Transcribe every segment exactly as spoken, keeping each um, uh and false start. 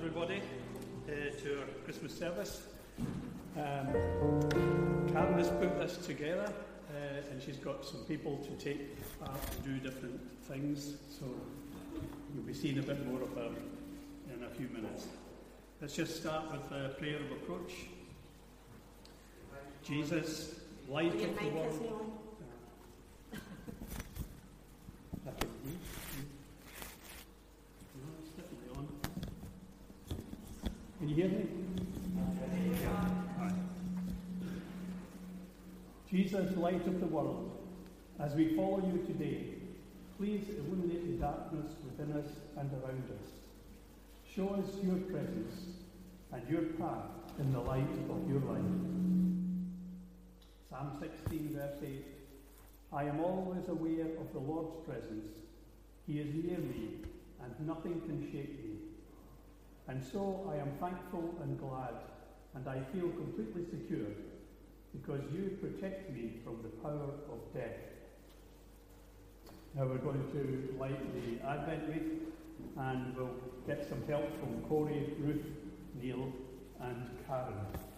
everybody uh, to our Christmas service. Um, Karen has put this together uh, and she's got some people to take part and do different things, so you'll be seeing a bit more of her in a few minutes. Let's just start with a prayer of approach. Jesus, light of the world. Can you hear me? Right. Jesus, light of the world, as we follow you today, please illuminate the darkness within us and around us. Show us your presence and your path in the light of your life. Psalm sixteen, verse eight. I am always aware of the Lord's presence. He is near me, and nothing can shake me. And so I am thankful and glad, and I feel completely secure, because you protect me from the power of death. Now we're going to light the Advent wreath, and we'll get some help from Corey, Ruth, Neil, and Karen.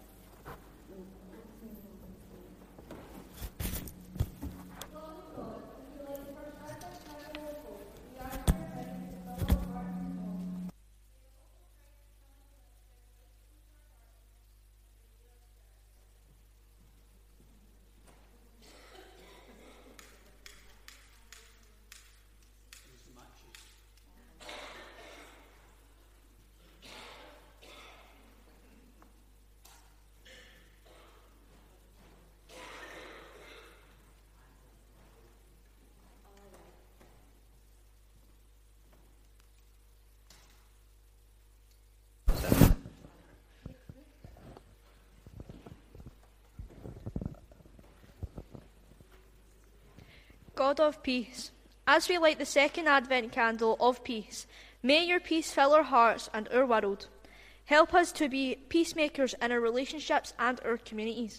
God of peace, as we light the second Advent candle of peace, may your peace fill our hearts and our world. Help us to be peacemakers in our relationships and our communities.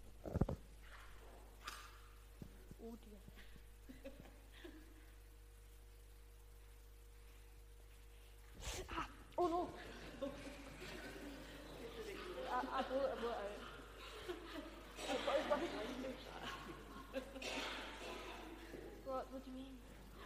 Oh dear. ah, oh no. I, I blew it, I blew it out. What, what do you mean?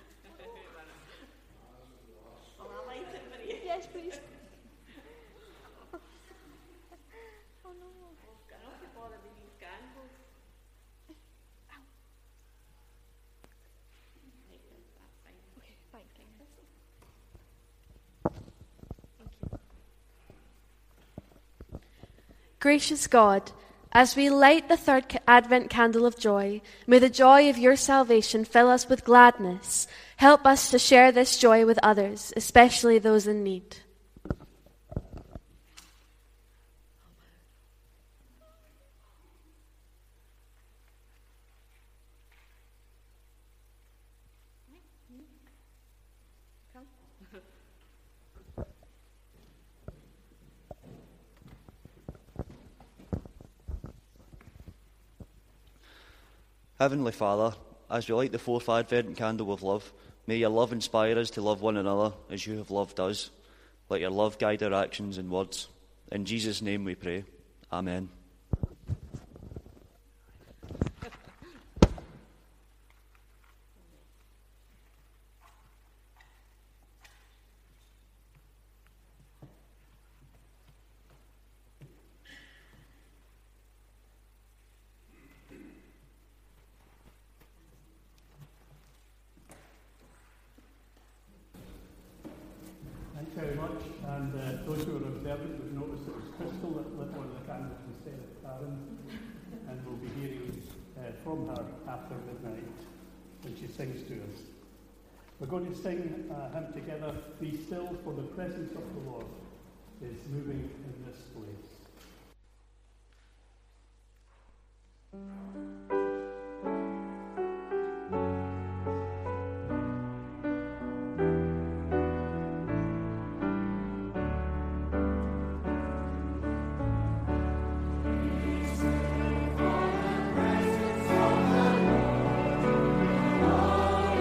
Well, I light it for you. Yes, please. Oh no. I've got enough to bother with these candles. Ow. Right, that's fine. Okay, thanks, King. Thank you. Gracious God, as we light the third Advent candle of joy, may the joy of your salvation fill us with gladness. Help us to share this joy with others, especially those in need. Heavenly Father, as we light the fourth Advent candle of love, may your love inspire us to love one another as you have loved us. Let your love guide our actions and words. In Jesus' name we pray. Amen. Thanks very much, and uh, those who are observant would notice it was Crystal that lit one of the candles instead of Karen, and we'll be hearing uh, from her after midnight when she sings to us. We're going to sing a hymn together, Be Still, for the presence of the Lord is moving in this place.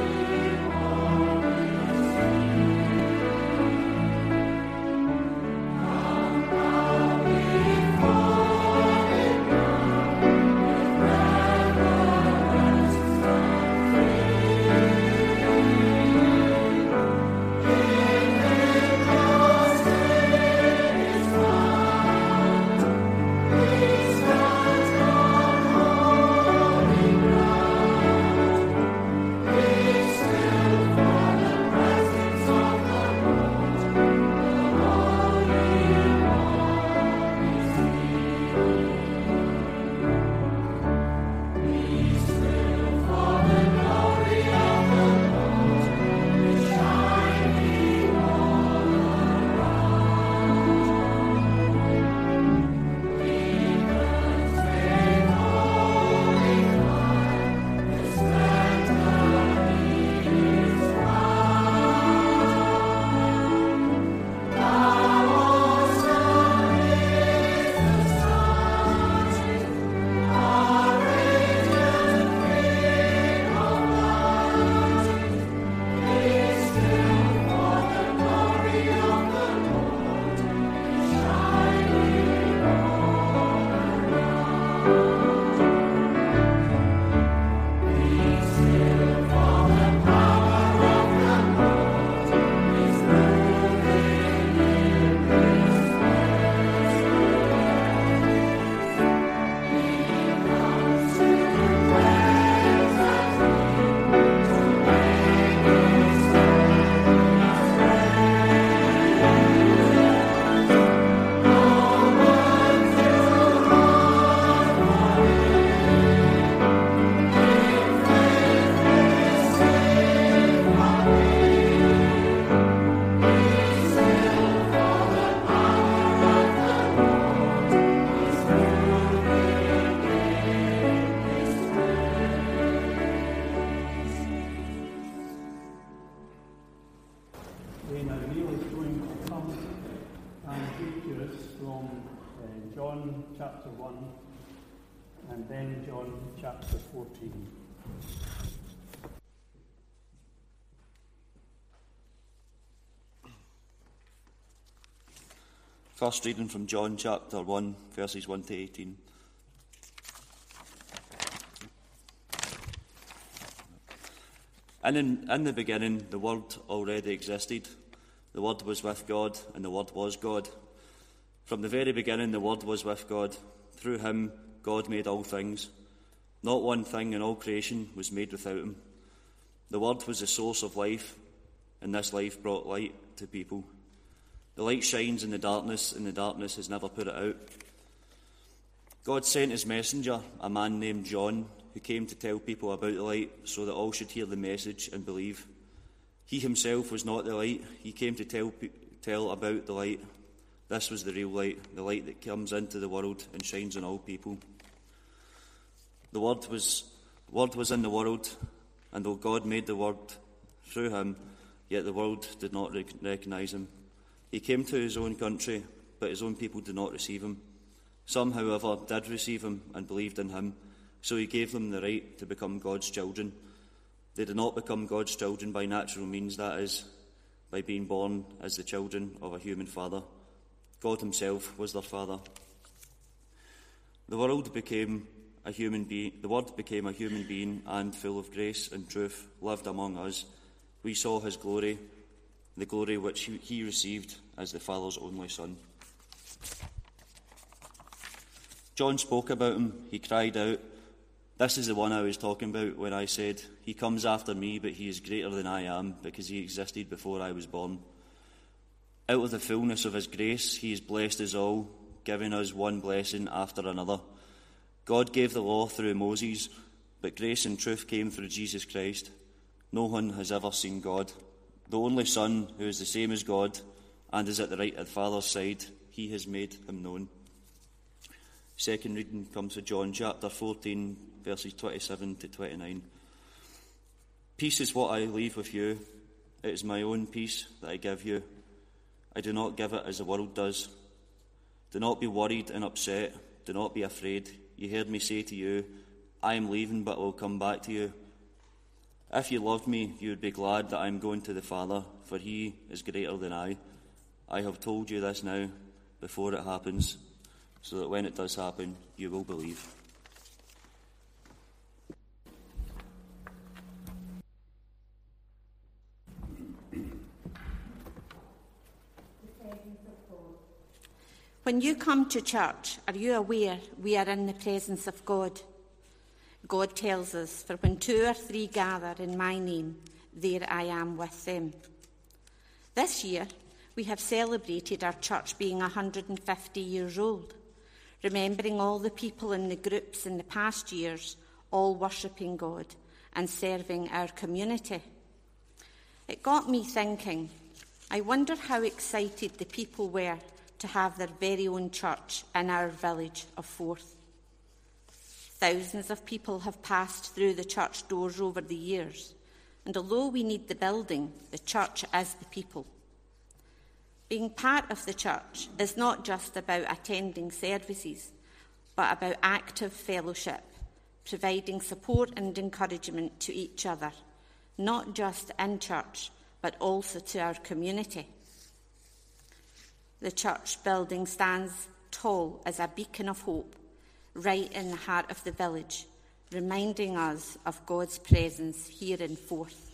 Thank Dana Neal is going to come and read to us from uh, John chapter one and then John chapter fourteen. First reading from John chapter one, verses one to eighteen. And in, in the beginning, the Word already existed. The Word was with God, and the Word was God. From the very beginning, the Word was with God. Through him, God made all things. Not one thing in all creation was made without him. The Word was the source of life, and this life brought light to people. The light shines in the darkness, and the darkness has never put it out. God sent his messenger, a man named John, who came to tell people about the light so that all should hear the message and believe. He himself was not the light. He came to tell, tell about the light. This was the real light, the light that comes into the world and shines on all people. The Word was, Word was in the world, and though God made the Word through him, yet the world did not recognise him. He came to his own country, but his own people did not receive him. Some, however, did receive him and believed in him, so he gave them the right to become God's children. They did not become God's children by natural means, that is, by being born as the children of a human father. God himself was their father. The world became a human being, the Word became a human being and, full of grace and truth, lived among us. We saw his glory, the glory which he, he received as the Father's only Son. John spoke about him. He cried out, "This is the one I was talking about when I said, 'He comes after me, but he is greater than I am, because he existed before I was born.' Out of the fullness of his grace, he has blessed us all, giving us one blessing after another. God gave the law through Moses, but grace and truth came through Jesus Christ. No one has ever seen God. The only Son, who is the same as God and is at the right of the Father's side, he has made him known." Second reading comes from John chapter fourteen, verses twenty-seven to twenty-nine. "Peace is what I leave with you. It is my own peace that I give you. I do not give it as the world does. Do not be worried and upset. Do not be afraid. You heard me say to you, 'I am leaving, but I will come back to you.' If you loved me, you would be glad that I am going to the Father, for he is greater than I. I have told you this now, before it happens, so that when it does happen, you will believe." When you come to church, are you aware we are in the presence of God? God tells us, "For when two or three gather in my name, there I am with them." This year, we have celebrated our church being one hundred fifty years old, remembering all the people in the groups in the past years, all worshipping God and serving our community. It got me thinking, I wonder how excited the people were to have their very own church in our village of Forth. Thousands of people have passed through the church doors over the years, and although we need the building, the church is the people. Being part of the church is not just about attending services, but about active fellowship, providing support and encouragement to each other, not just in church, but also to our community. The church building stands tall as a beacon of hope, right in the heart of the village, reminding us of God's presence here in Forth.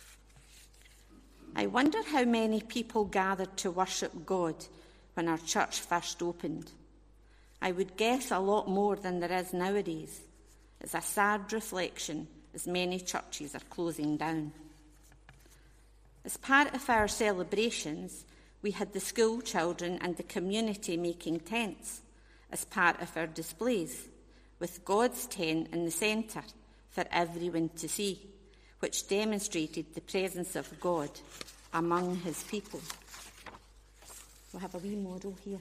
I wonder how many people gathered to worship God when our church first opened. I would guess a lot more than there is nowadays. It's a sad reflection as many churches are closing down. As part of our celebrations, we had the school children and the community making tents as part of our displays, with God's tent in the centre for everyone to see, which demonstrated the presence of God among his people. We'll have a wee model here.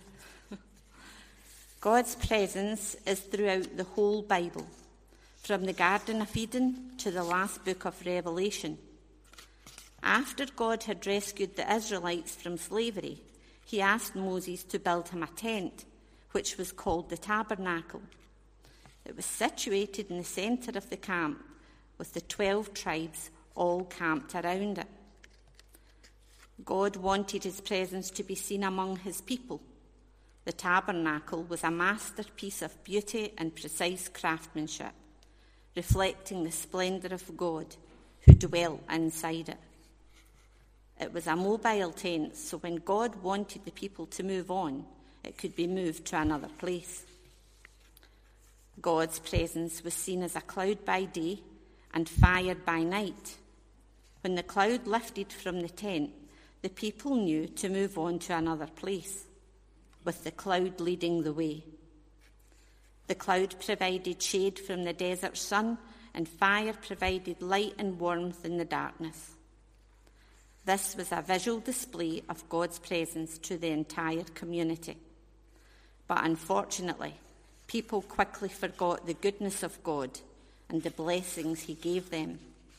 God's presence is throughout the whole Bible, from the Garden of Eden to the last book of Revelation. After God had rescued the Israelites from slavery, he asked Moses to build him a tent, which was called the tabernacle. It was situated in the centre of the camp, with the twelve tribes all camped around it. God wanted his presence to be seen among his people. The tabernacle was a masterpiece of beauty and precise craftsmanship, reflecting the splendour of God who dwelt inside it. It was a mobile tent, so when God wanted the people to move on, it could be moved to another place. God's presence was seen as a cloud by day and fire by night. When the cloud lifted from the tent, the people knew to move on to another place, with the cloud leading the way. The cloud provided shade from the desert sun, and fire provided light and warmth in the darkness. This was a visual display of God's presence to the entire community. But unfortunately, people quickly forgot the goodness of God and the blessings he gave them.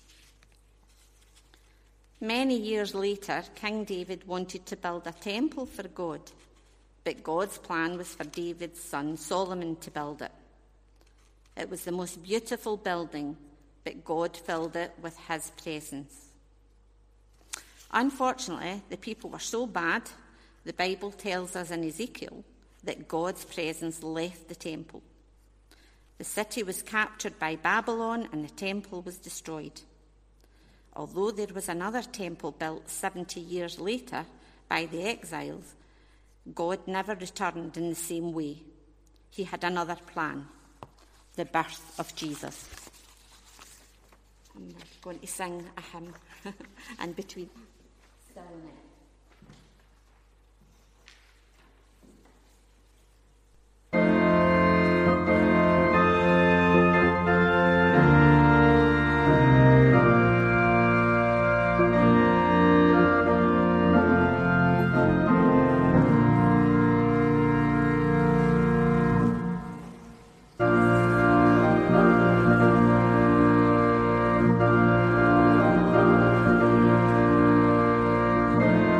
Many years later, King David wanted to build a temple for God, but God's plan was for David's son Solomon to build it. It was the most beautiful building, but God filled it with his presence. Unfortunately, the people were so bad, the Bible tells us in Ezekiel, that God's presence left the temple. The city was captured by Babylon and the temple was destroyed. Although there was another temple built seventy years later by the exiles, God never returned in the same way. He had another plan, the birth of Jesus. I'm going to sing a hymn in between. Still in it. Thank you.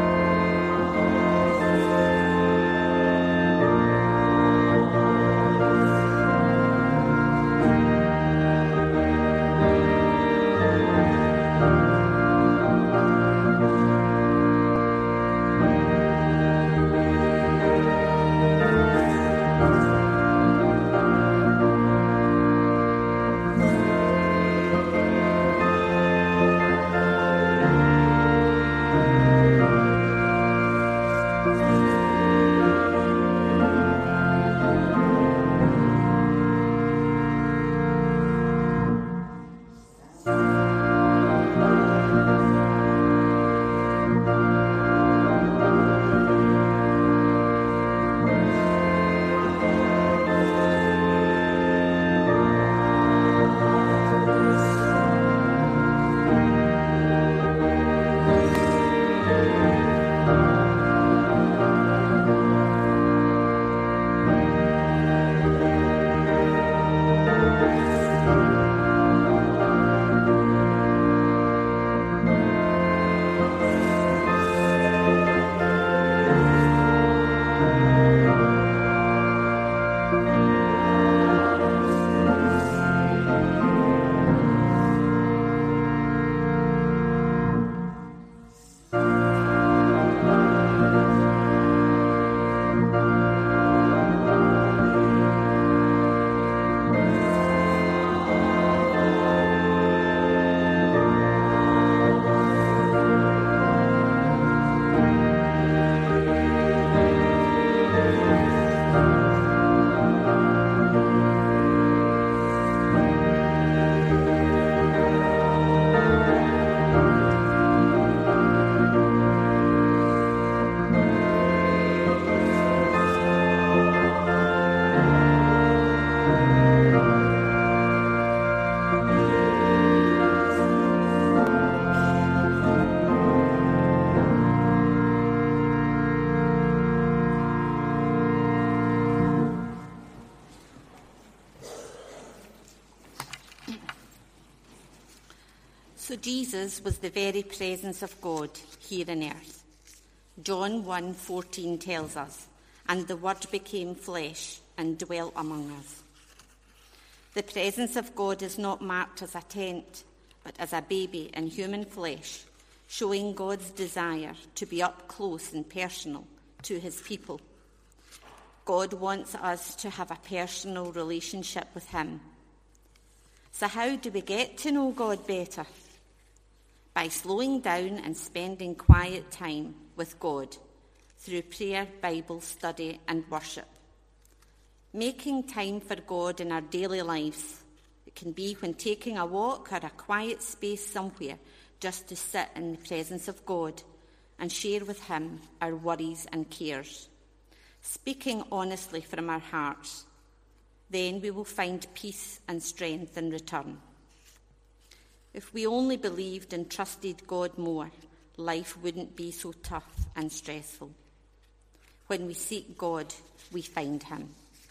So Jesus was the very presence of God here on earth. John one fourteen tells us, "And the Word became flesh and dwelt among us." The presence of God is not marked as a tent, but as a baby in human flesh, showing God's desire to be up close and personal to his people. God wants us to have a personal relationship with him. So how do we get to know God better? By slowing down and spending quiet time with God through prayer, Bible study and worship. Making time for God in our daily lives. It can be when taking a walk or a quiet space somewhere just to sit in the presence of God and share with him our worries and cares. Speaking honestly from our hearts, then we will find peace and strength in return. If we only believed and trusted God more, life wouldn't be so tough and stressful. When we seek God, we find him.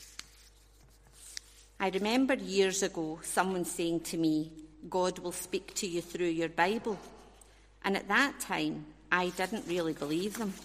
I remember years ago someone saying to me, "God will speak to you through your Bible." And at that time, I didn't really believe them.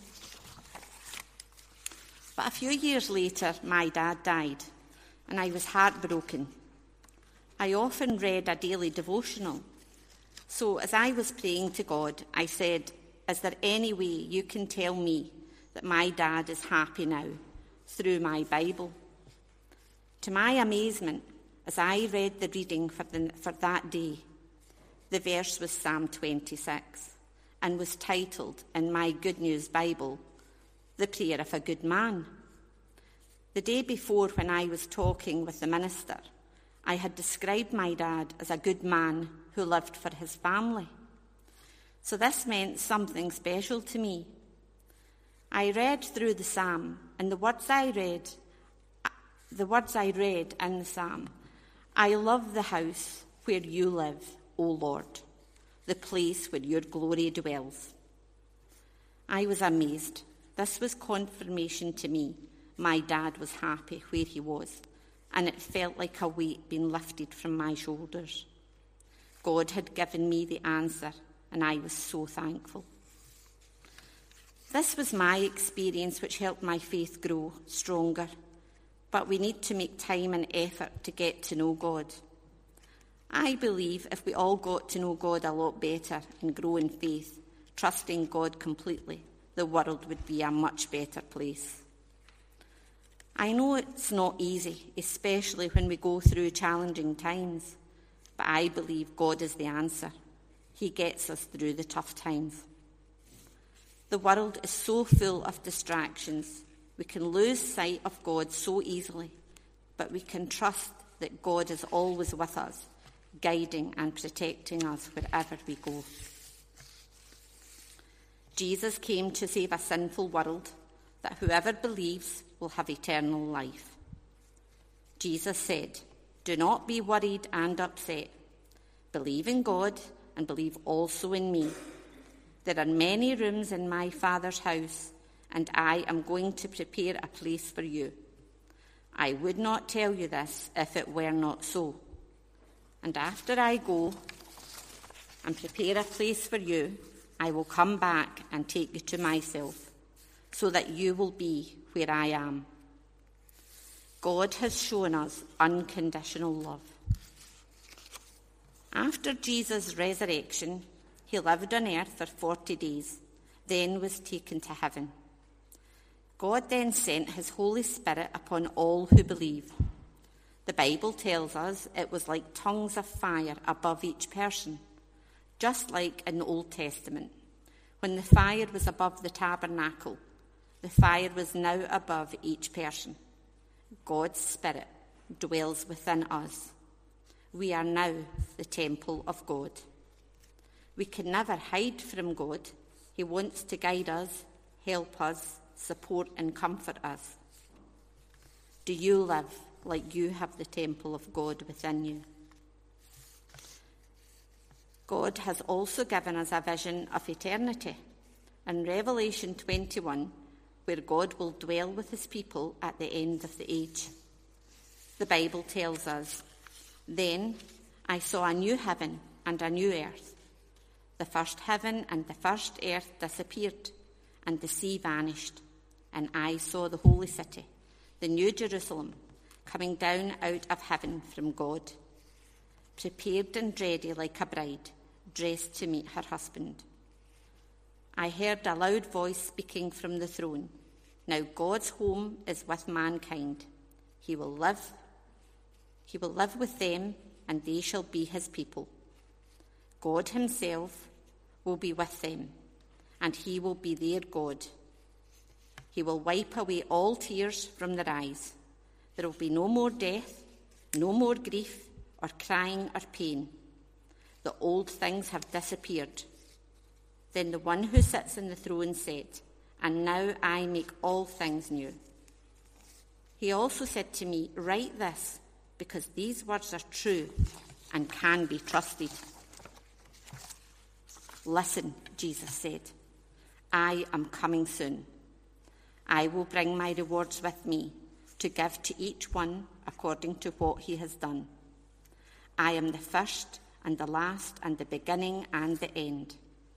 But a few years later, my dad died, and I was heartbroken. I often read a daily devotional. So as I was praying to God, I said, "Is there any way you can tell me that my dad is happy now through my Bible?" To my amazement, as I read the reading for, the, for that day, the verse was Psalm twenty-six and was titled in my Good News Bible, "The Prayer of a Good Man." The day before, when I was talking with the minister, I had described my dad as a good man who lived for his family. So this meant something special to me. I read through the psalm, and the words I read, the words I read in the psalm, "I love the house where you live, O Lord, the place where your glory dwells." I was amazed. This was confirmation to me. My dad was happy where he was, and it felt like a weight being lifted from my shoulders. God had given me the answer, and I was so thankful. This was my experience which helped my faith grow stronger, but we need to make time and effort to get to know God. I believe if we all got to know God a lot better and grow in faith, trusting God completely, the world would be a much better place. I know it's not easy, especially when we go through challenging times, but I believe God is the answer. He gets us through the tough times. The world is so full of distractions. We can lose sight of God so easily, but we can trust that God is always with us, guiding and protecting us wherever we go. Jesus came to save a sinful world, that whoever believes will have eternal life. Jesus said, "Do not be worried and upset. Believe in God and believe also in me. There are many rooms in my Father's house, and I am going to prepare a place for you. I would not tell you this if it were not so. And after I go and prepare a place for you, I will come back and take you to myself, so that you will be where I am." God has shown us unconditional love. After Jesus' resurrection, he lived on earth for forty days, then was taken to heaven. God then sent his Holy Spirit upon all who believe. The Bible tells us it was like tongues of fire above each person, just like in the Old Testament. When the fire was above the tabernacle, the fire was now above each person. God's Spirit dwells within us. We are now the temple of God. We can never hide from God. He wants to guide us, help us, support and comfort us. Do you live like you have the temple of God within you? God has also given us a vision of eternity. In Revelation twenty-one, where God will dwell with his people at the end of the age. The Bible tells us, "Then I saw a new heaven and a new earth, The first heaven and the first earth disappeared, and the sea vanished, and I saw the holy city, the new Jerusalem, coming down out of heaven from God, prepared and ready like a bride, dressed to meet her husband. I heard a loud voice speaking from the throne. Now God's home is with mankind. He will live, he will live with them, and they shall be his people. God himself will be with them, and he will be their God. He will wipe away all tears from their eyes. There will be no more death, no more grief, or crying or pain. The old things have disappeared. Then the one who sits on the throne said, "And now I make all things new." He also said to me, "Write this, because these words are true and can be trusted." "Listen," Jesus said, "I am coming soon. I will bring my rewards with me to give to each one according to what he has done. I am the first and the last and the beginning and the end.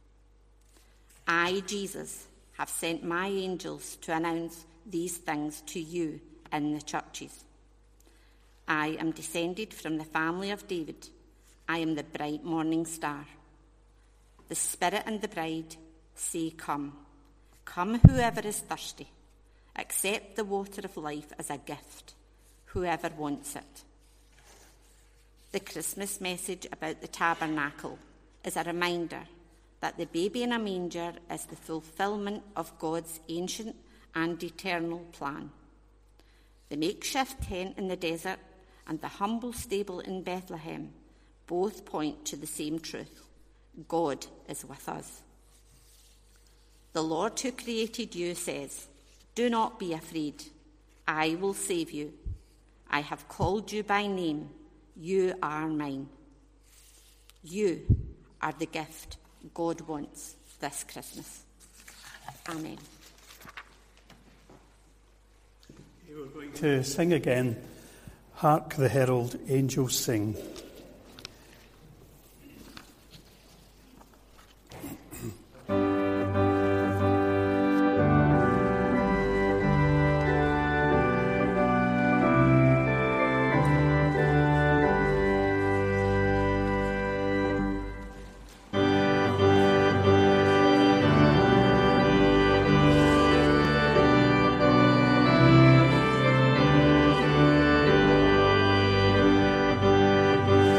I, Jesus, have sent my angels to announce these things to you in the churches. I am descended from the family of David. I am the bright morning star. The Spirit and the bride say, 'Come.' Come, whoever is thirsty. Accept the water of life as a gift, whoever wants it." The Christmas message about the tabernacle is a reminder that the baby in a manger is the fulfillment of God's ancient and eternal plan. The makeshift tent in the desert and the humble stable in Bethlehem both point to the same truth: God is with us. The Lord who created you says, "Do not be afraid. I will save you. I have called you by name. You are mine." You are the gift God wants this Christmas. Amen. We're going to sing again, "Hark the Herald Angels Sing." Thank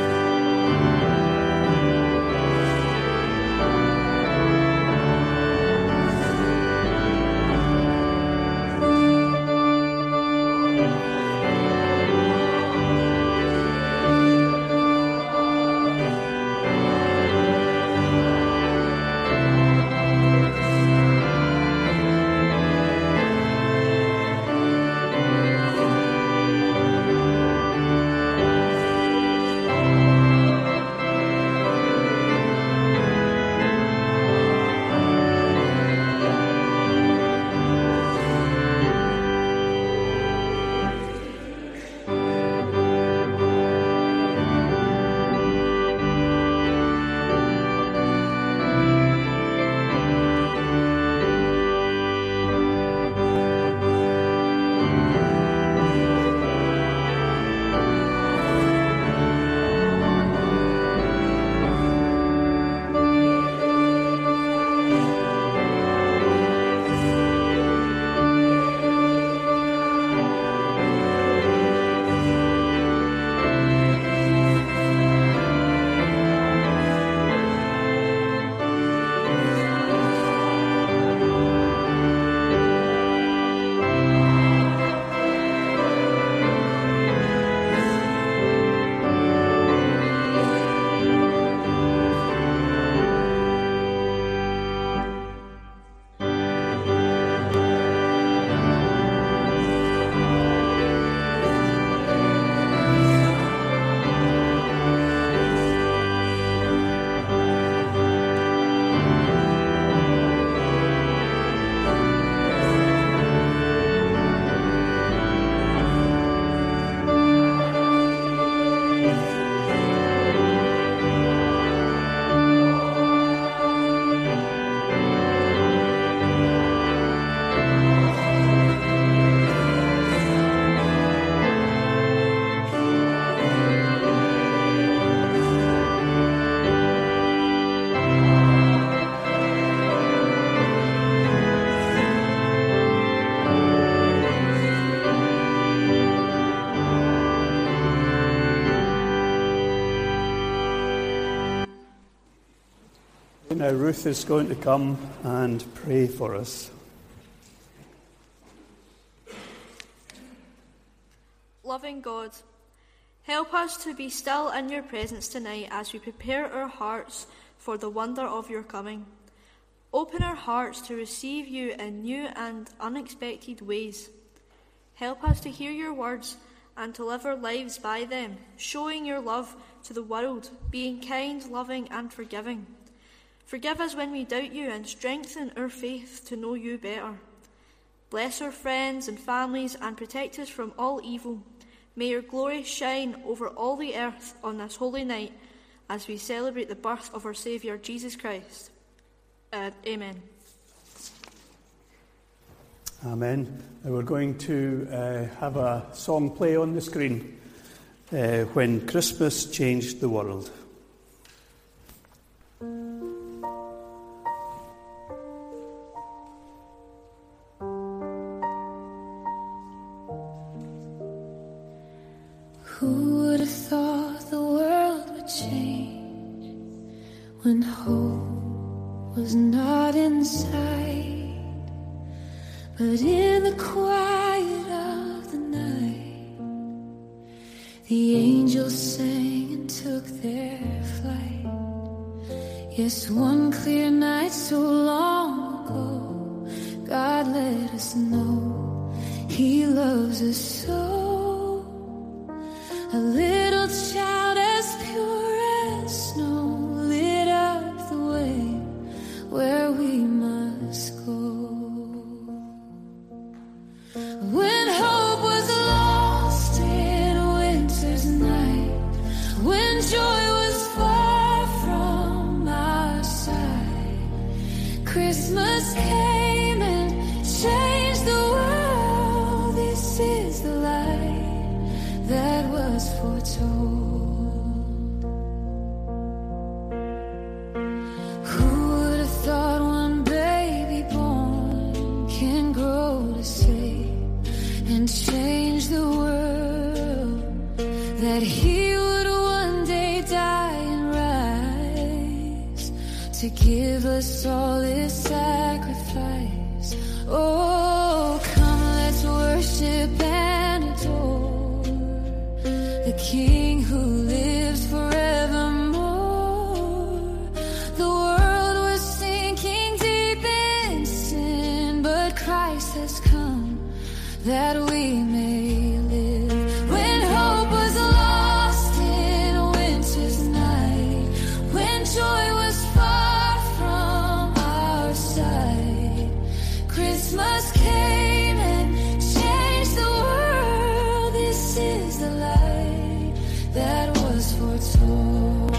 Ruth is going to come and pray for us. Loving God, help us to be still in your presence tonight as we prepare our hearts for the wonder of your coming. Open our hearts to receive you in new and unexpected ways. Help us to hear your words and to live our lives by them, showing your love to the world, being kind, loving and forgiving. Forgive us when we doubt you and strengthen our faith to know you better. Bless our friends and families and protect us from all evil. May your glory shine over all the earth on this holy night as we celebrate the birth of our Saviour, Jesus Christ. Uh, amen. Amen. And we're going to uh, have a song play on the screen, uh, When Christmas Changed the World. Who would have thought the world would change when hope was not in sight, but in the quiet of the night, the angels sang and took their flight. Yes, one clear night so long ago, God let us know He loves us so. A little child as pure as snow lit up the way where we must go. When hope was lost in a winter's night, when joy was far from our side, Christmas came and changed the world. This is the light that was foretold. Who would have thought one baby born can grow to save and change the world, that He would one day die and rise to give us all His sacrifice. Oh, come, let's worship and adore the King who lives forevermore. The world was sinking deep in sin, but Christ has come that we may live. When hope was lost in a winter's night, when joy was far from our side, Christmas came and changed the world. This is the light that was foretold.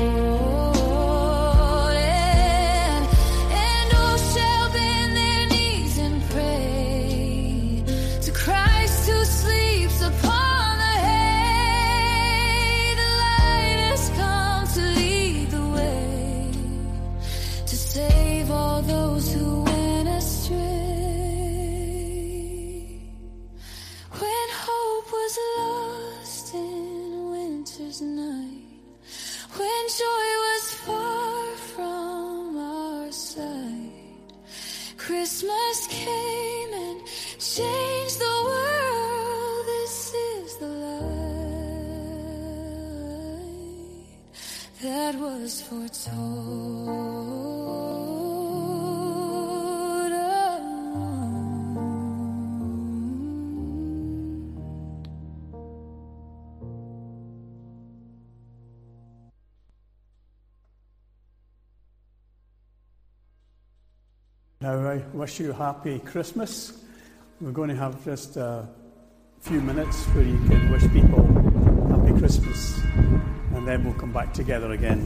And, and all shall bend their knees and pray to Christ who sleeps upon the hay. The light has come to lead the way, to save all those who went astray. When hope was lost in a winter's night, when joy was far from our side, Christmas came and changed the world. This is the light that was foretold. Now, I wish you a happy Christmas. We're going to have just a few minutes where you can wish people happy Christmas, and then we'll come back together again.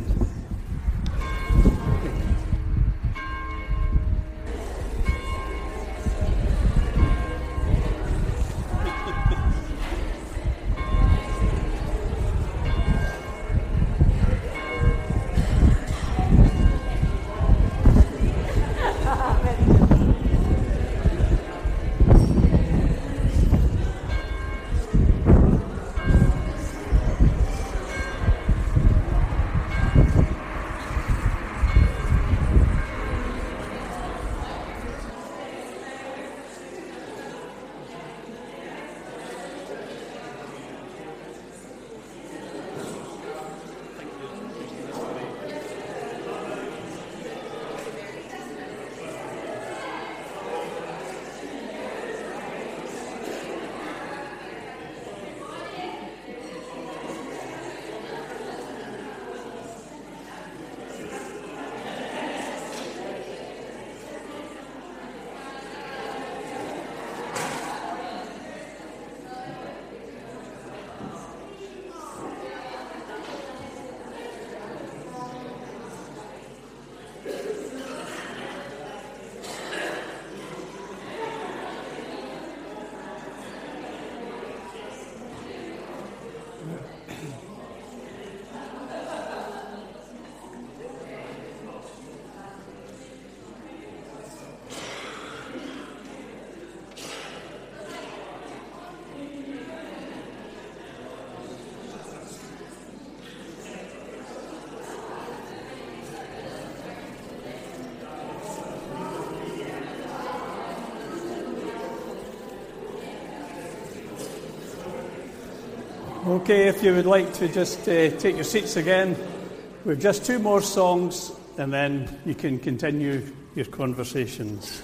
Okay, if you would like to just uh, take your seats again, we've just two more songs and then you can continue your conversations.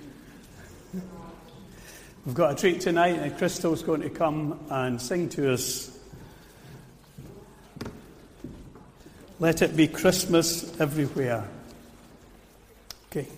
We've got a treat tonight and Crystal's going to come and sing to us Let It Be Christmas Everywhere. Okay.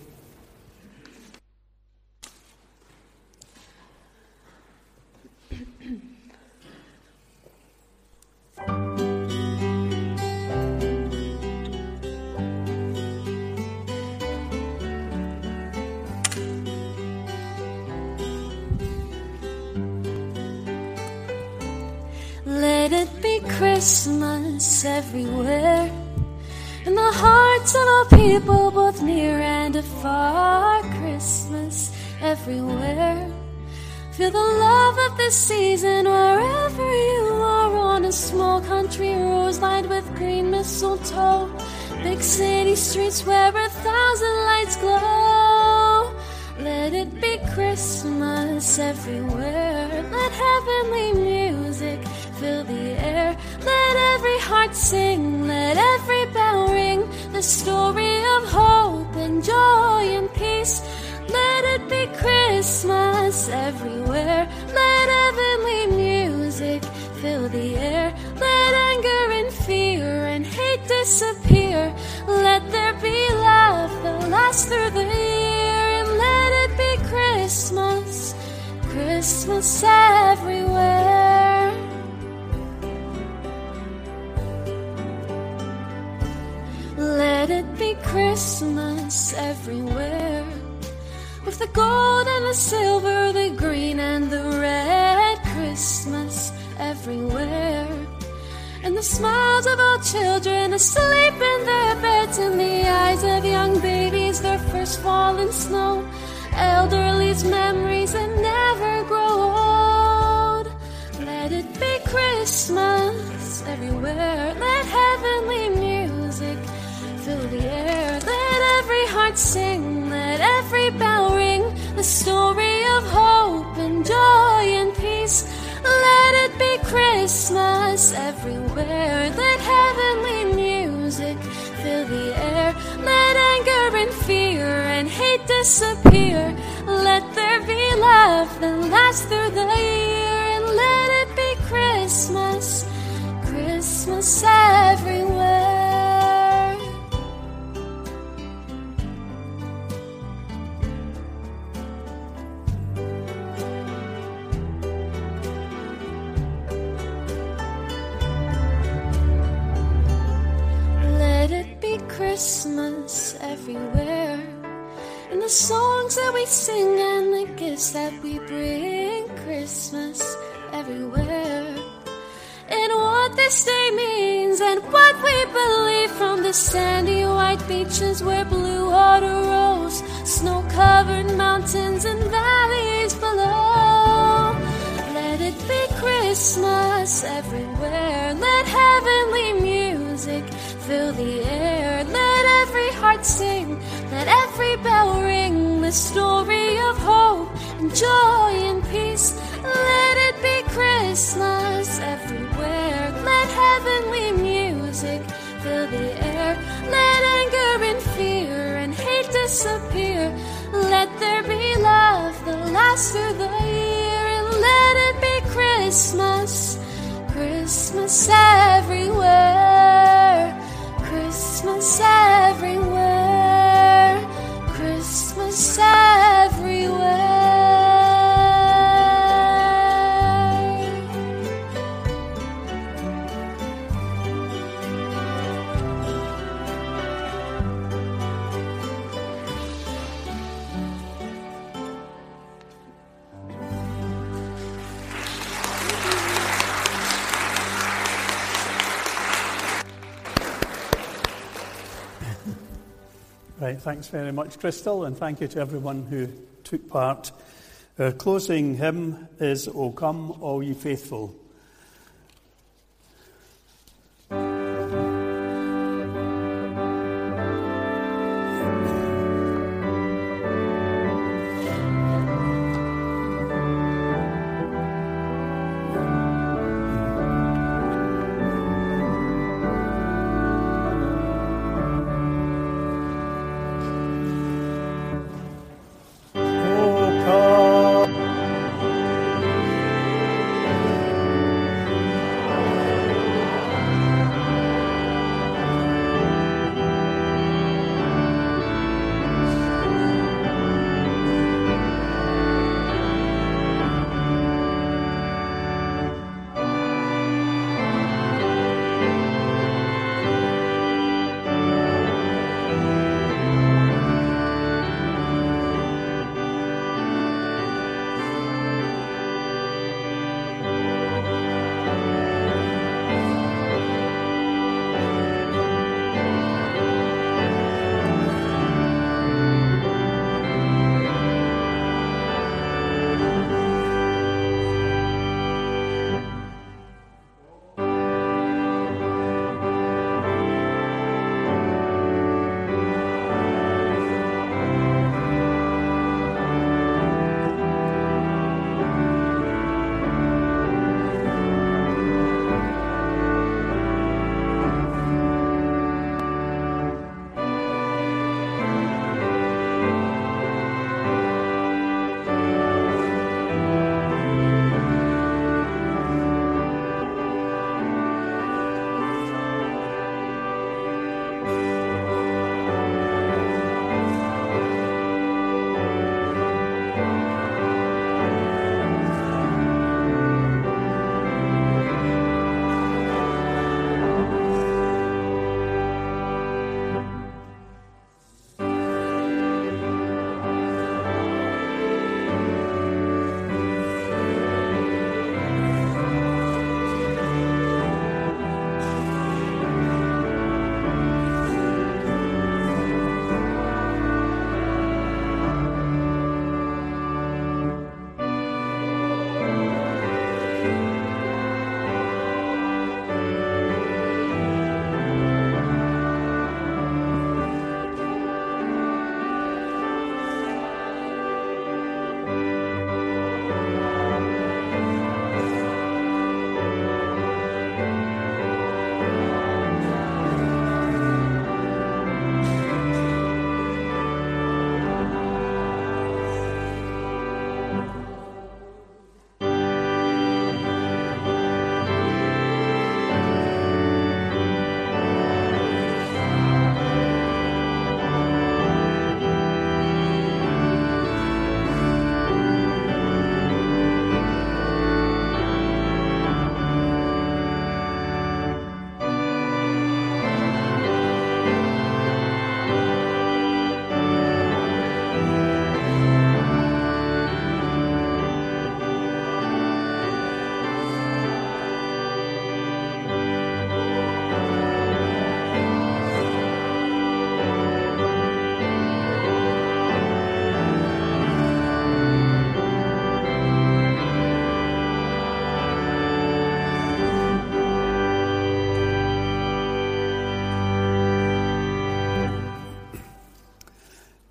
Let it be Christmas everywhere, in the hearts of all people, both near and afar. Christmas everywhere. Feel the love of this season wherever you are, on a small country road lined with green mistletoe, big city streets where a thousand lights glow. Let it be Christmas everywhere. Let heavenly music fill the air. Let every heart sing, let every bell ring, the story of hope and joy and peace. Let it be Christmas everywhere. Let heavenly music fill the air. Let anger and fear and hate disappear. Let there be love that lasts through the year. And let it be Christmas, Christmas everywhere. Let it be Christmas everywhere. With the gold and the silver, the green and the red. Christmas everywhere. And the smiles of all children asleep in their beds, in the eyes of young babies, their first fall in snow. Elderly's memories that never grow old. Let it be Christmas everywhere. Let heavenly music fill the air. Let every heart sing, let every bell ring, the story of hope and joy and peace. Let it be Christmas everywhere. Let heavenly music fill the air. Let anger and fear and hate disappear. Let there be love that lasts through the year. And let it be Christmas, Christmas everywhere. Christmas everywhere, in the songs that we sing and the gifts that we bring. Christmas everywhere, in what this day means and what we believe, from the sandy white beaches where blue water rolls, snow-covered mountains and valleys below. Let it be Christmas everywhere. Let heavenly music fill the air. Let every heart sing, let every bell ring, the story of hope and joy and peace. Let it be Christmas everywhere. Let heavenly music fill the air. Let anger and fear and hate disappear. Let there be love that lasts through the year. And let it be Christmas, Christmas everywhere. Christmas everywhere, Christmas everywhere. Right, thanks very much, Crystal, and thank you to everyone who took part. Our closing hymn is O Come, All Ye Faithful.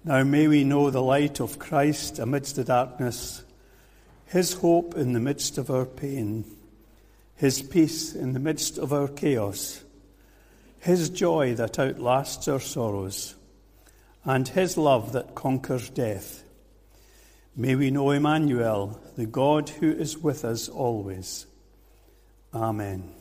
Now may we know the light of Christ amidst the darkness, his hope in the midst of our pain, his peace in the midst of our chaos, his joy that outlasts our sorrows, and his love that conquers death. May we know Emmanuel, the God who is with us always. Amen.